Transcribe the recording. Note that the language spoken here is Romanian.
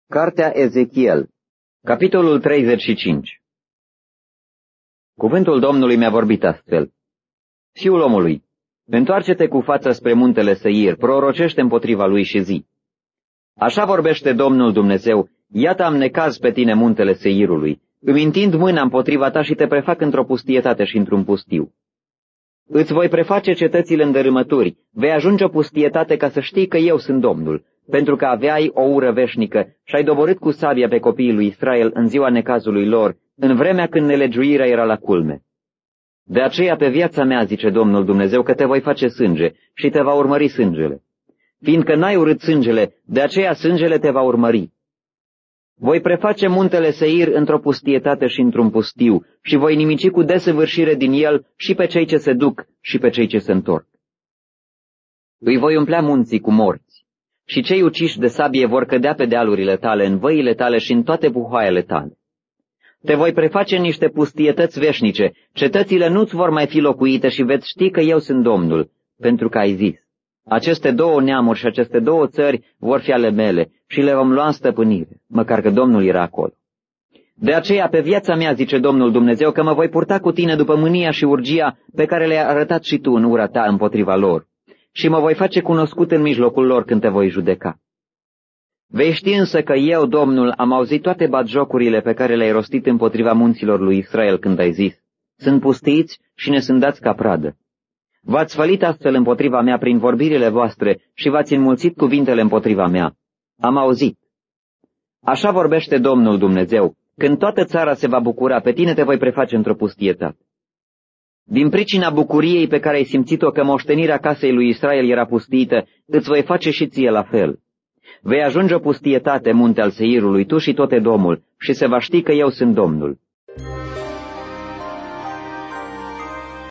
Cartea Ezechiel, capitolul 35. Cuvântul Domnului mi-a vorbit astfel. Fiul omului, întoarce-te cu fața spre muntele Seir, prorocește împotriva lui și zi. Așa vorbește Domnul Dumnezeu, iată am necaz pe tine muntele Seirului, îmi întind mâna împotriva ta și te prefac într-o pustietate și într-un pustiu. Îți voi preface cetățile în dărâmături, vei ajunge o pustietate ca să știi că eu sunt Domnul, pentru că aveai o ură veșnică și ai doborât cu sabia pe copiii lui Israel în ziua necazului lor, în vremea când nelegiuirea era la culme. De aceea pe viața mea, zice Domnul Dumnezeu, că te voi face sânge și te va urmări sângele. Fiindcă n-ai urât sângele, de aceea sângele te va urmări. Voi preface muntele Seir într-o pustietate și într-un pustiu și voi nimici cu desăvârșire din el și pe cei ce se duc și pe cei ce se întorc. Îi voi umplea munții cu morți și cei uciși de sabie vor cădea pe dealurile tale, în văile tale și în toate buhoaiele tale. Te voi preface în niște pustietăți veșnice, cetățile nu-ți vor mai fi locuite și veți ști că eu sunt Domnul, pentru că ai zis. Aceste două neamuri și aceste două țări vor fi ale mele și le vom lua în stăpânire, măcar că Domnul era acolo. De aceea, pe viața mea, zice Domnul Dumnezeu, că mă voi purta cu tine după mânia și urgia pe care le-ai arătat și tu în ura ta împotriva lor, și mă voi face cunoscut în mijlocul lor când te voi judeca. Vei ști însă că eu, Domnul, am auzit toate batjocurile pe care le-ai rostit împotriva munților lui Israel când ai zis, sunt pustiți și ne sunt dați ca pradă. V-ați fălit astfel împotriva mea prin vorbirile voastre și v-ați înmulțit cuvintele împotriva mea. Am auzit. Așa vorbește Domnul Dumnezeu, când toată țara se va bucura, pe tine te voi preface într-o pustietate. Din pricina bucuriei pe care ai simțit-o că moștenirea casei lui Israel era pustită, îți voi face și ție la fel. Vei ajunge o pustietate, munte al Seirului, tu și tot Edomul, și se va ști că eu sunt Domnul.